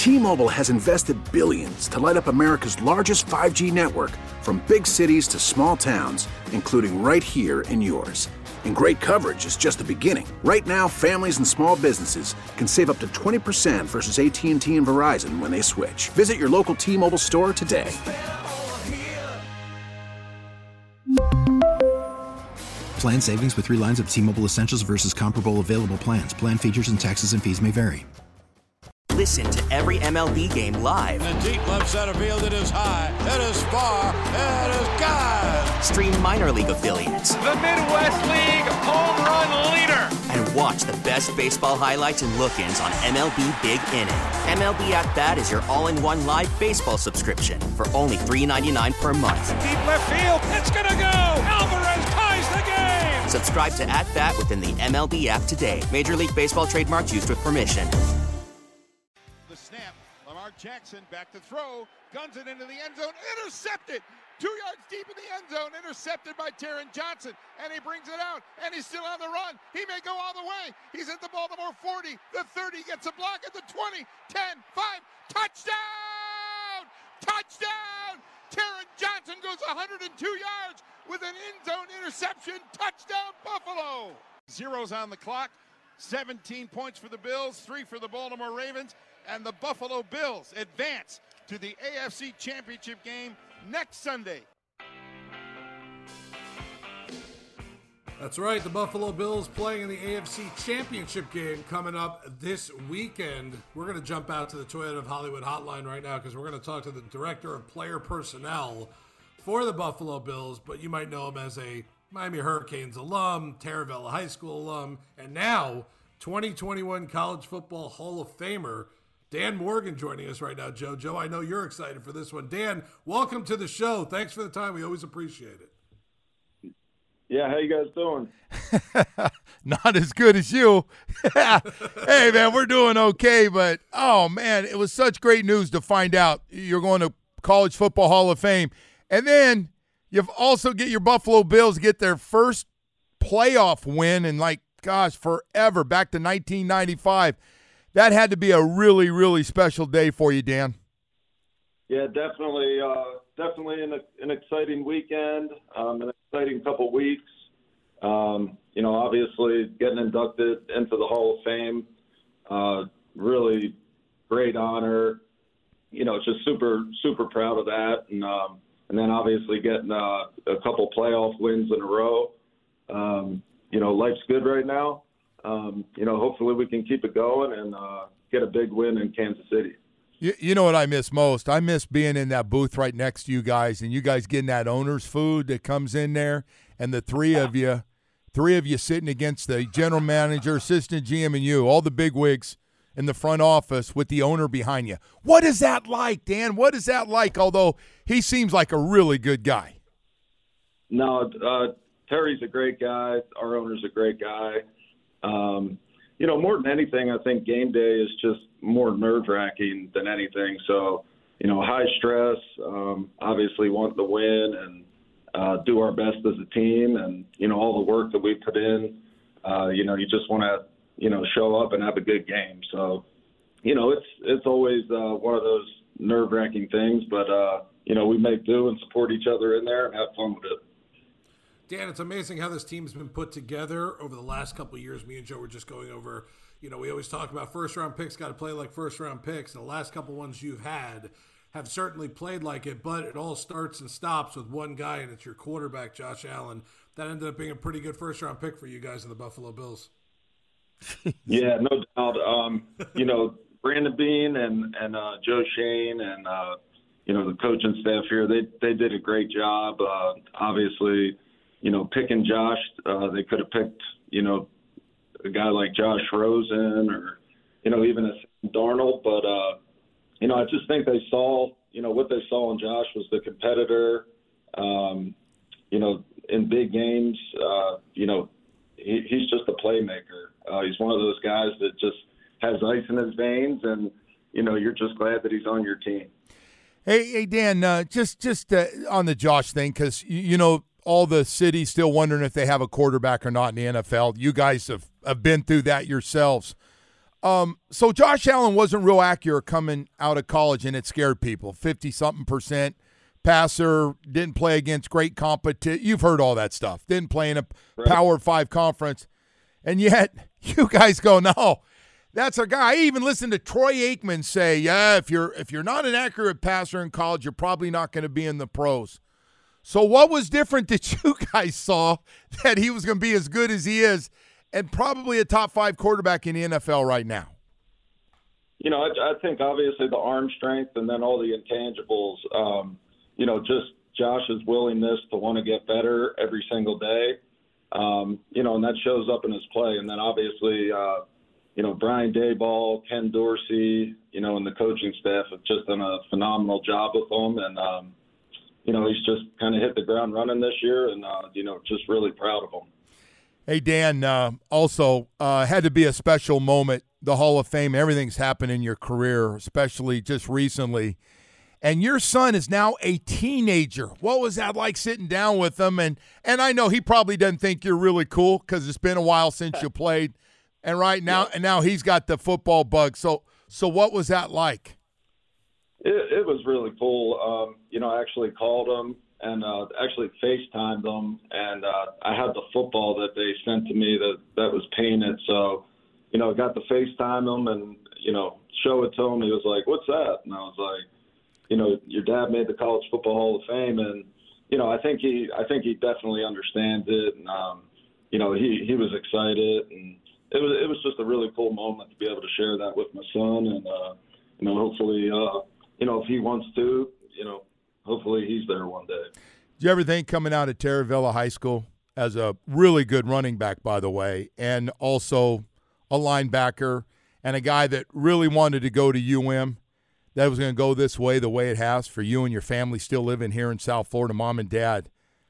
T-Mobile has invested billions to light up America's largest 5G network, from big cities to small towns, including right here in yours. And great coverage is just the beginning. Right now, families and small businesses can save up to 20% versus AT&T and Verizon when they switch. Visit your local T-Mobile store today. Plan savings with 3 lines of T-Mobile Essentials versus comparable available plans. Plan features and taxes and fees may vary. Listen to every MLB game live. In the deep left center field, it is high, it is far, it is gone. Stream minor league affiliates. The Midwest League home run leader. And watch the best baseball highlights and look-ins on MLB Big Inning. MLB At Bat is your all-in-one live baseball subscription for only $3.99 per month. Deep left field, it's gonna go. Alvarez ties the game. Subscribe to At Bat within the MLB app today. Major League Baseball trademarks used with permission. The snap, Lamar Jackson back to throw, guns it into the end zone, intercepted. 2 yards deep in the end zone, intercepted by Taron Johnson, and he brings it out, and he's still on the run. He may go all the way. He's at the Baltimore 40, the 30, gets a block at the 20, 10, 5, touchdown! Touchdown! Taron Johnson goes 102 yards with an end zone interception, touchdown Buffalo! Zeros on the clock, 17 points for the Bills, 3 for the Baltimore Ravens, and the Buffalo Bills advance to the AFC Championship game next Sunday. That's right, the Buffalo Bills playing in the AFC Championship game coming up this weekend. We're going to jump out to the Toyota of Hollywood hotline right now because we're going to talk to the Director of Player Personnel for the Buffalo Bills, but you might know him as a Miami Hurricanes alum, Taravella High School alum, and now 2021 College Football Hall of Famer, Dan Morgan, joining us right now, Joe. Joe, I know you're excited for this one. Dan, welcome to the show. Thanks for the time. We always appreciate it. Yeah, how you guys doing? Not as good as you. Hey, man, we're doing okay, but, oh, man, it was such great news to find out you're going to College Football Hall of Fame. And then you've also get your Buffalo Bills get their first playoff win in, forever, back to 1995. That had to be a really, really special day for you, Dan. Yeah, definitely. Definitely an exciting weekend, an exciting couple weeks. Obviously getting inducted into the Hall of Fame, really great honor. Just super, super proud of that. And then obviously getting a couple playoff wins in a row. Life's good right now. Hopefully we can keep it going and get a big win in Kansas City. You know what I miss most? I miss being in that booth right next to you guys and you guys getting that owner's food that comes in there and the three of you sitting against the general manager, assistant GM, and you, all the big wigs in the front office with the owner behind you. What is that like, Dan? What is that like? Although he seems like a really good guy. No, Terry's a great guy. Our owner's a great guy. More than anything, I think game day is just more nerve-wracking than anything. So, high stress, obviously want the win and do our best as a team and, all the work that we put in. You just want to, show up and have a good game. So, it's always one of those nerve-wracking things, but, we make do and support each other in there and have fun with it. Dan, it's amazing how this team's been put together over the last couple of years. Me and Joe were just going over, we always talk about first-round picks got to play like first-round picks. And the last couple ones you've had have certainly played like it, but it all starts and stops with one guy, and it's your quarterback, Josh Allen. That ended up being a pretty good first-round pick for you guys in the Buffalo Bills. Yeah, no doubt. Brandon Beane and Joe Shane and, the coaching staff here, they did a great job. Obviously, picking Josh, they could have picked, a guy like Josh Rosen or, even a Darnold. But, I just think they saw, what they saw in Josh was the competitor, in big games, he's just a playmaker. He's one of those guys that just has ice in his veins and, you're just glad that he's on your team. Hey, Dan, just on the Josh thing, because, all the cities still wondering if they have a quarterback or not in the NFL. You guys have been through that yourselves. So Josh Allen wasn't real accurate coming out of college, and it scared people. 50-something% passer, didn't play against great competition. You've heard all that stuff. Didn't play in a Power 5 conference. And yet, you guys go, no, that's a guy. I even listened to Troy Aikman say, yeah, if you're not an accurate passer in college, you're probably not going to be in the pros. So what was different that you guys saw that he was going to be as good as he is and probably a top 5 quarterback in the NFL right now? You know, I think obviously the arm strength and then all the intangibles, you know, just Josh's willingness to want to get better every single day, you know, and that shows up in his play. And then obviously, you know, Brian Daboll, Ken Dorsey, you know, and the coaching staff have just done a phenomenal job with him. And, you know, he's just kind of hit the ground running this year and, you know, just really proud of him. Hey, Dan, also had to be a special moment, the Hall of Fame. Everything's happened in your career, especially just recently. And your son is now a teenager. What was that like sitting down with him? And I know he probably doesn't think you're really cool because it's been a while since you played. And now he's got the football bug. So what was that like? It was really cool. You know, I actually called him and actually FaceTimed him. And I had the football that they sent to me that was painted. So, you know, I got to FaceTime him and, you know, show it to him. He was like, "What's that?" And I was like, you know, your dad made the College Football Hall of Fame, and you know, I think he definitely understands it, and you know, he was excited, and it was just a really cool moment to be able to share that with my son, and you know, hopefully, you know, if he wants to, you know, hopefully he's there one day. Do you ever think coming out of Terravilla High School as a really good running back, by the way, and also a linebacker and a guy that really wanted to go to UM? That was going to go this way, the way it has for you and your family still living here in South Florida, mom and dad.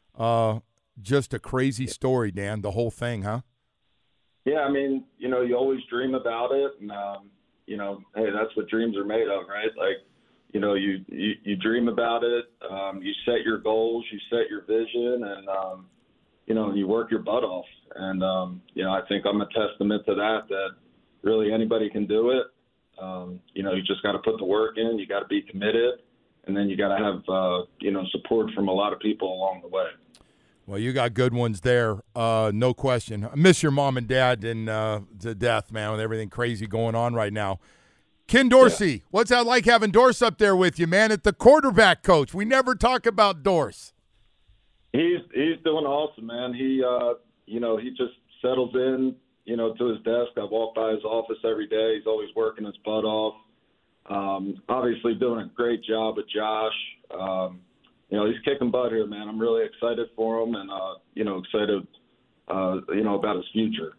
Just a crazy story, Dan, the whole thing, huh? Yeah, I mean, you know, you always dream about it, and, you know, hey, that's what dreams are made of, right? Like, you know, you dream about it, you set your goals, you set your vision, and, you know, you work your butt off. And, you know, I think I'm a testament to that really anybody can do it. You know, you just got to put the work in, you got to be committed, and then you got to have, you know, support from a lot of people along the way. Well, you got good ones there, no question. I miss your mom and dad to death, man, with everything crazy going on right now. Ken Dorsey, What's that like having Dorse up there with you, man, at the quarterback coach? We never talk about Dorse. He's doing awesome, man. He, you know, he just settles in, you know, to his desk. I walk by his office every day. He's always working his butt off. Obviously doing a great job with Josh. You know, he's kicking butt here, man. I'm really excited for him and, you know, excited, you know, about his future.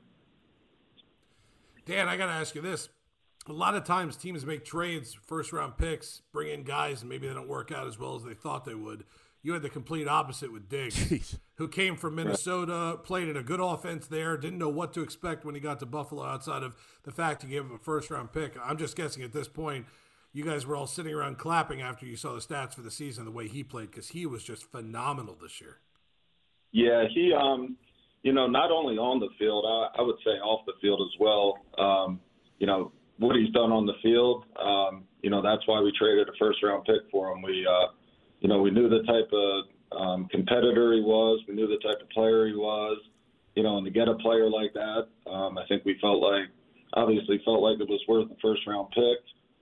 Dan, I got to ask you this. A lot of times teams make trades, first-round picks, bring in guys, and maybe they don't work out as well as they thought they would. You had the complete opposite with Diggs, who came from Minnesota, played in a good offense there, didn't know what to expect when he got to Buffalo outside of the fact he gave him a first-round pick. I'm just guessing at this point you guys were all sitting around clapping after you saw the stats for the season, the way he played, because he was just phenomenal this year. Yeah, he, you know, not only on the field, I would say off the field as well. You know, what he's done on the field, you know, that's why we traded a first-round pick for him. We, you know, we knew the type of competitor he was. We knew the type of player he was. You know, and to get a player like that, I think we obviously felt like it was worth the first-round pick.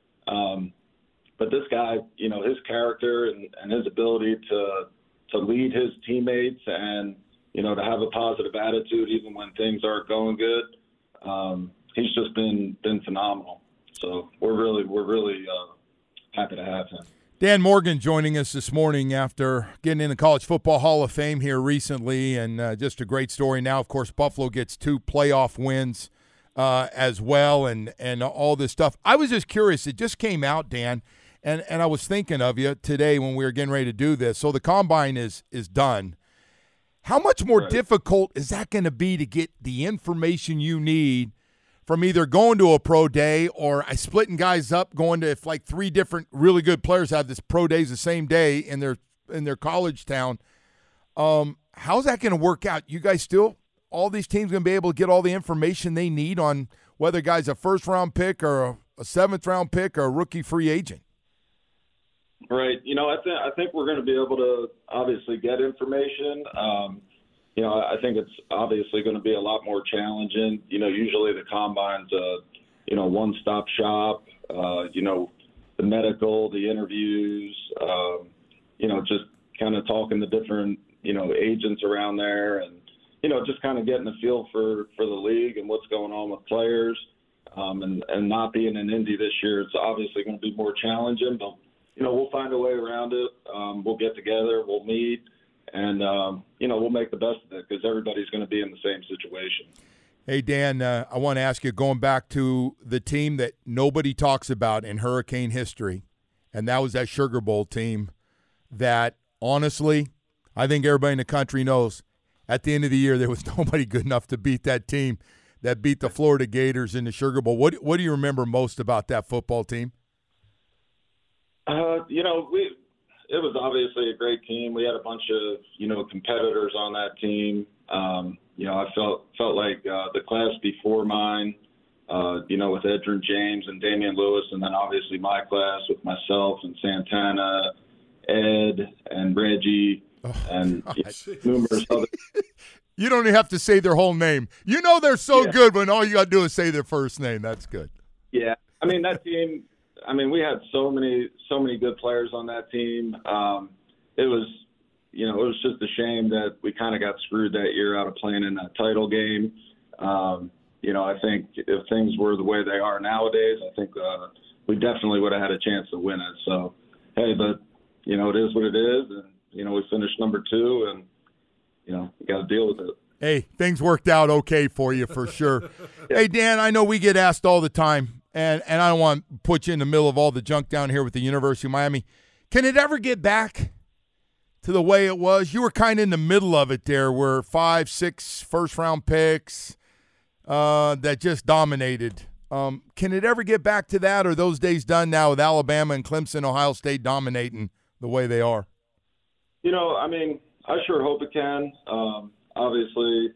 But this guy, you know, his character and his ability to lead his teammates and, you know, to have a positive attitude even when things aren't going good, he's just been phenomenal. So we're really happy to have him. Dan Morgan joining us this morning after getting in the College Football Hall of Fame here recently, and just a great story. Now, of course, Buffalo gets 2 playoff wins as well, and all this stuff. I was just curious. It just came out, Dan, and I was thinking of you today when we were getting ready to do this. So the Combine is done. How much more difficult is that going to be to get the information you need from either going to a pro day or splitting guys up, going to, if like 3 different really good players have this pro days the same day in their college town? How's that going to work out? You guys still, all these teams going to be able to get all the information they need on whether a guy's a first-round pick or a seventh-round pick or a rookie free agent. Right. I think we're going to be able to obviously get information. I think it's obviously going to be a lot more challenging. Usually the combine's a, one-stop shop. The medical, the interviews, just kind of talking to different, agents around there and, just kind of getting a feel for the league and what's going on with players. And not being in Indy this year, it's obviously going to be more challenging, but we'll find a way around it. We'll get together, we'll meet, and, we'll make the best of it because everybody's going to be in the same situation. Hey, Dan, I want to ask you, going back to the team that nobody talks about in Hurricane history, and that was that Sugar Bowl team that, honestly, I think everybody in the country knows at the end of the year there was nobody good enough to beat that team that beat the Florida Gators in the Sugar Bowl. What do you remember most about that football team? It was obviously a great team. We had a bunch of, competitors on that team. I felt like the class before mine, with Edgerrin James and Damian Lewis, and then obviously my class with myself and Santana, Ed and Reggie, and numerous other. You don't even have to say their whole name. They're so good when all you got to do is say their first name. That's good. Yeah. That team, we had so many good players on that team. It was just a shame that we kind of got screwed that year out of playing in that title game. I think if things were the way they are nowadays, I think we definitely would have had a chance to win it. So, hey, but, it is what it is. And, we finished number 2 and, we got to deal with it. Hey, things worked out okay for you for sure. Hey, Dan, I know we get asked all the time, and I don't want to put you in the middle of all the junk down here with the University of Miami. Can it ever get back to the way it was? You were kind of in the middle of it there where 5, 6 first-round picks that just dominated. Can it ever get back to that, or are those days done now with Alabama and Clemson, Ohio State dominating the way they are? I sure hope it can. Obviously,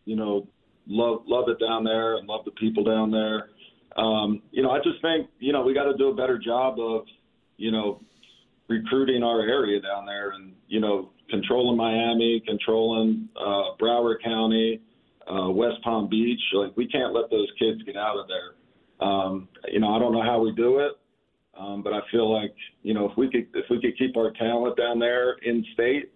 love it down there and love the people down there. I just think, we got to do a better job of, recruiting our area down there and, controlling Miami, controlling Broward County, West Palm Beach. Like, we can't let those kids get out of there. I don't know how we do it, but I feel like, if we could keep our talent down there in state,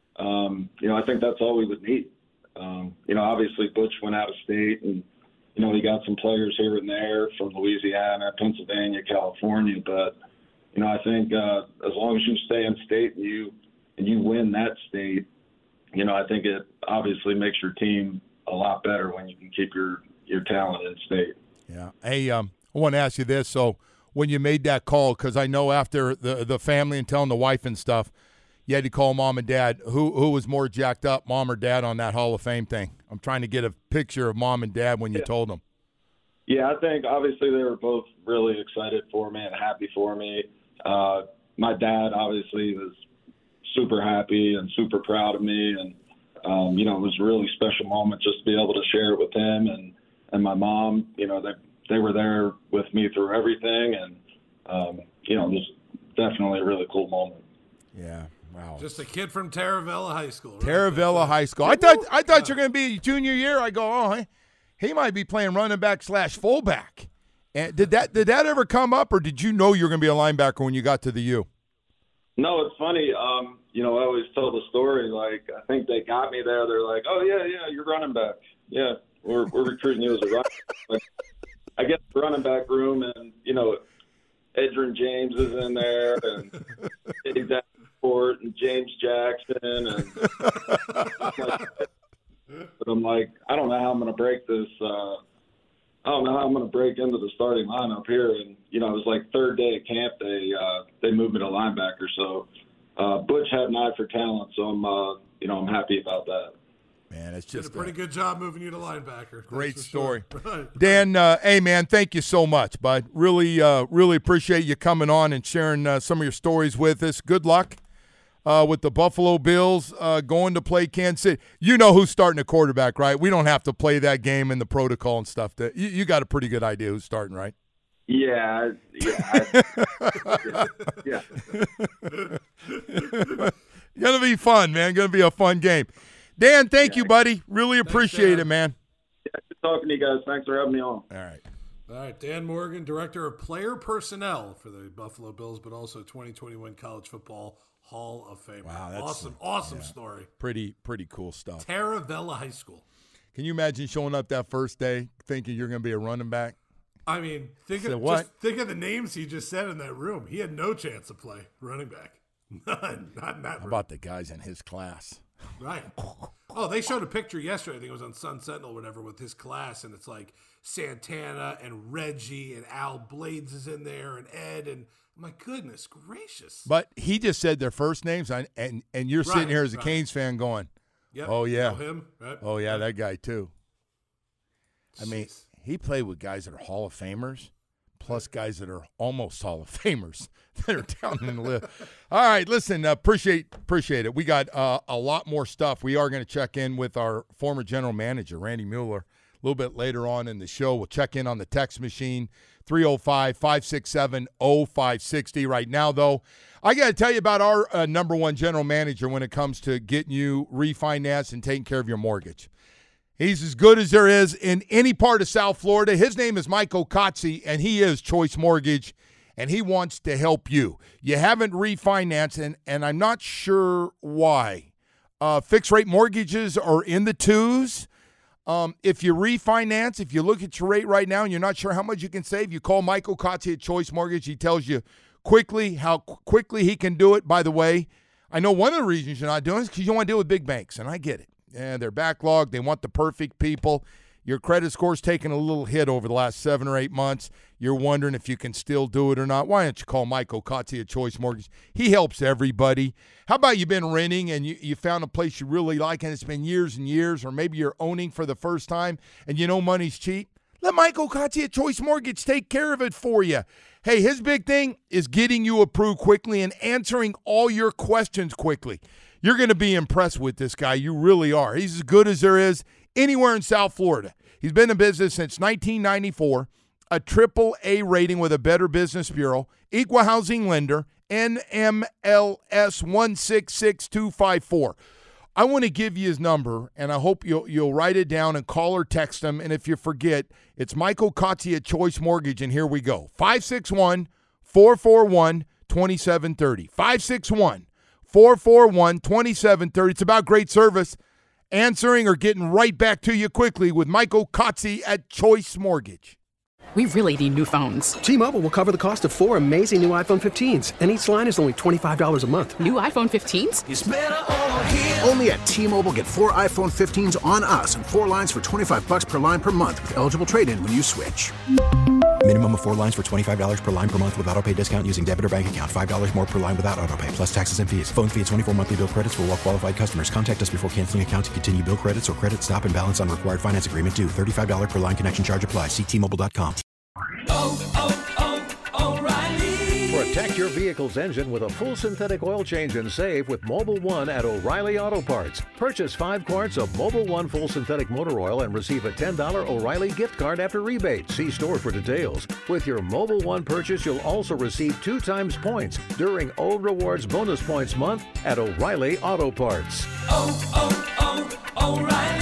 I think that's all we would need. Obviously Butch went out of state and, he got some players here and there from Louisiana, Pennsylvania, California. But, I think as long as you stay in state and you win that state, I think it obviously makes your team a lot better when you can keep your talent in state. Yeah. Hey, I want to ask you this. So when you made that call, because I know after the family and telling the wife and stuff, you had to call mom and dad. Who was more jacked up, mom or dad, on that Hall of Fame thing? I'm trying to get a picture of mom and dad when you told them. Yeah, I think obviously they were both really excited for me and happy for me. My dad obviously was super happy and super proud of me. And, it was a really special moment just to be able to share it with him. And my mom, they were there with me through everything. And, it was definitely a really cool moment. Yeah. Wow. Just a kid from Taravella High School. Right? Taravella High School. I thought you were going to be junior year. I go, he might be playing running back / fullback. And did that ever come up, or did you know you were going to be a linebacker when you got to the U? No, it's funny. I always tell the story. Like, I think they got me there. They're like, "Oh yeah, you're running back. Yeah, we're recruiting you as a running back." I get the running back room, and Edgerrin James is in there, and and James Jackson, and but I'm like, I don't know how I'm going to break this. I don't know how I'm going to break into the starting lineup here. And it was like third day at camp. They moved me to linebacker. So Butch had an eye for talent. So I'm happy about that. Man, it's just did a pretty good job moving you to linebacker. Great story. Sure. Right. Dan, hey, man, thank you so much, bud. Really appreciate you coming on and sharing some of your stories with us. Good luck. with the Buffalo Bills going to play Kansas City. You know who's starting a quarterback, right? We don't have to play that game and the protocol and stuff. You got a pretty good idea who's starting, right? Yeah. Gonna be fun, man. Gonna be a fun game. Dan, thank you, buddy. Really appreciate it, man. Yeah, good talking to you guys. Thanks for having me on. All right, Dan Morgan, Director of Player Personnel for the Buffalo Bills, but also 2021 College Football Hall of Fame. Wow, that's awesome story. Pretty cool stuff. Taravella High School. Can you imagine showing up that first day thinking you're going to be a running back? I mean, think of the names he just said in that room. He had no chance to play running back. None. Not in that room. How about the guys in his class? Right. Oh, they showed a picture yesterday. I think it was on Sun Sentinel or whatever with his class, and it's like Santana and Reggie and Al Blades is in there and Ed, and my goodness gracious. But he just said their first names, and you're sitting here as a Canes fan going, yep. Oh, yeah. You know him, right? Oh, yeah, that guy too. I mean, he played with guys that are Hall of Famers, plus guys that are almost Hall of Famers that are down in the list. All right, listen, appreciate it. We got a lot more stuff. We are going to check in with our former general manager, Randy Mueller, a little bit later on in the show. We'll check in on the text machine, 305-567-0560. Right now, though, I got to tell you about our number one general manager when it comes to getting you refinanced and taking care of your mortgage. He's as good as there is in any part of South Florida. His name is Mike Okatsi, and he is Choice Mortgage, and he wants to help you. You haven't refinanced, and I'm not sure why. Fixed-rate mortgages are in the twos. If you refinance, if you look at your rate right now and you're not sure how much you can save, you call Mike Okatsi at Choice Mortgage. He tells you quickly how quickly he can do it. By the way, I know one of the reasons you're not doing it is because you don't want to deal with big banks, and I get it. Yeah, they're backlogged. They want the perfect people. Your credit score's taken a little hit over the last 7 or 8 months. You're wondering if you can still do it or not. Why don't you call Mike Okatsi at Choice Mortgage? He helps everybody. How about you've been renting and you found a place you really like and it's been years and years, or maybe you're owning for the first time and you know money's cheap? Let Mike Okatsi at Choice Mortgage take care of it for you. Hey, his big thing is getting you approved quickly and answering all your questions quickly. You're going to be impressed with this guy. You really are. He's as good as there is anywhere in South Florida. He's been in business since 1994, a AAA rating with a Better Business Bureau, equal housing lender, NMLS 166254. I want to give you his number, and I hope you'll write it down and call or text him. And if you forget, it's Mike Okatsi at Choice Mortgage, and here we go. 561-441-2730. 561-441-2730. It's about great service, answering or getting right back to you quickly with Mike Okatsi at Choice Mortgage. We really need new phones. T-Mobile will cover the cost of 4 amazing new iPhone 15s, and each line is only $25 a month. New iPhone 15s? It's better over here. Only at T-Mobile, get 4 iPhone 15s on us and 4 lines for $25 per line per month with eligible trade-in when you switch. Minimum of 4 lines for $25 per line per month with autopay discount using debit or bank account. $5 more per line without autopay, plus taxes and fees. Phone fee at 24 monthly bill credits for well-qualified customers. Contact us before canceling account to continue bill credits or credit stop and balance on required finance agreement due. $35 per line connection charge applies. See T-Mobile.com. O'Reilly. Protect your vehicle's engine with a full synthetic oil change and save with Mobil 1 at O'Reilly Auto Parts. Purchase 5 quarts of Mobil 1 full synthetic motor oil and receive a $10 O'Reilly gift card after rebate. See store for details. With your Mobil 1 purchase, you'll also receive 2 times points during O Rewards Bonus Points Month at O'Reilly Auto Parts. O'Reilly.